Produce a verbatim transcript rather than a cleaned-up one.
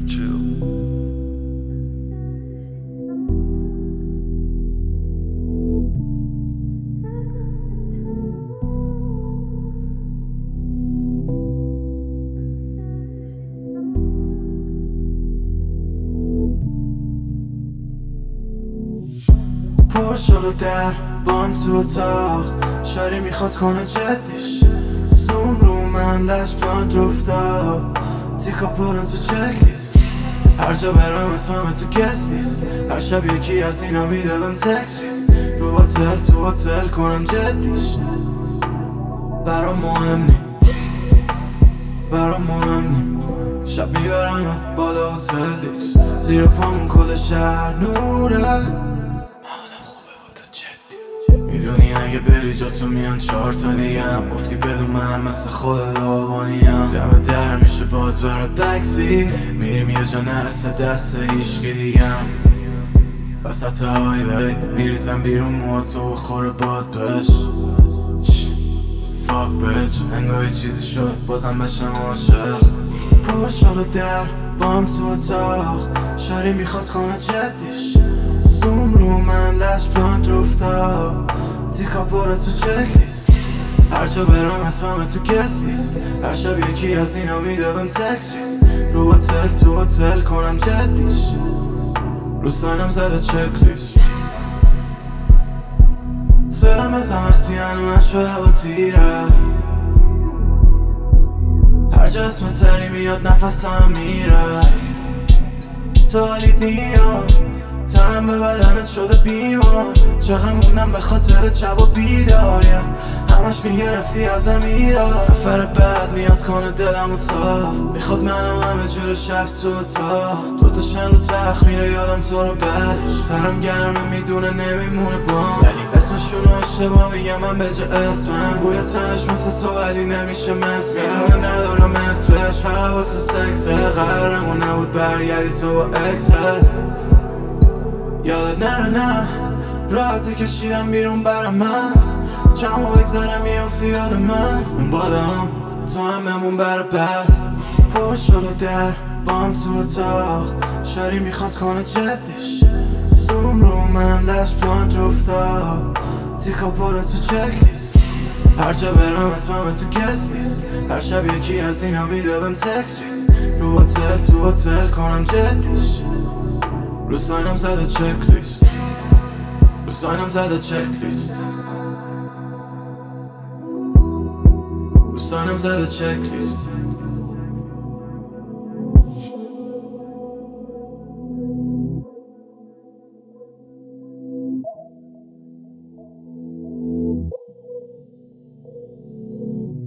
chill. پر شلو در بام تو اتاق شاری میخواد کنه جدیش زوم رو من لش باند رفتاد تیکا پارا تو چکلیست هر جا برام اسمم تو گست نیست هر شب یکی از اینا میده بهم تکس ریز رو هتل تو هتل کنم جدیش برام مهم نی برام مهم نی شب میبرم بالا هتل لیکس زیر پامون کل شهر نوره میدونی اگه بری جا تو میان چهار تا دیگم گفتی بدون منم مثل خودت آبانیم دم در میشه باز برات بکسی میریم یه جا نرسه دست هیچکی دیگم وسط های بی میریزم بیرون موهاتو و خوره باد بش فاک بچ انگاه چیزی شد بازم بشم عاشق پر شلو در بام تو اتاق شاری میخواد کنه جدیش زوم رو من لش باند رفتاد تیکا پارا تو چکلیست هر جا برام اسمم تو گست نیست هر شب یکی از اینا میده بهم تکس ریز رو هتل تو هتل کنم جدیش رو ساینم زده چکلیست سرم بزن وقتی هنو نشده با تیره هر جا اسم تری میاد نفسم میره تو حالیت نیام تنم به بدنت شده بیمار چقدر موندم به خاطر شب و بیداریم همش میگرفتی ازم ایرا نفر بعد میاد کنه دلم و صاف میخواد منو همه جور شب تو اتاق دوتا شن رو تخت میره یادم تو رو بعدش سرم گرمه میدونه نمیمونه بام ولی اسمشونو اشتباه میگم من به جا اسمم بوی تنش مثل تو ولی نمیشه مثل میدونه ندارم اسمش فقط واسه سکسه قرارمون نبود برگردی تو با اکست یادت نره نه راحتی کشیدم بیرون برام من چند و بگذره میافتی یاد من اون بالام تو هم بمون بر بعد پر شلو در بام تو اتاق شاری میخواد کنه جدیش زوم رو من لش باند رفتاد تیکا پارا تو چکلیست هر جا برام اسمم تو گست نیست هر شب یکی از اینا میده بهم تکس ریز رو هتل تو هتل کنم جدیش رو ساینم زده چکلیست رو ساینم زده چکلیست رو ساینم زده چکلیست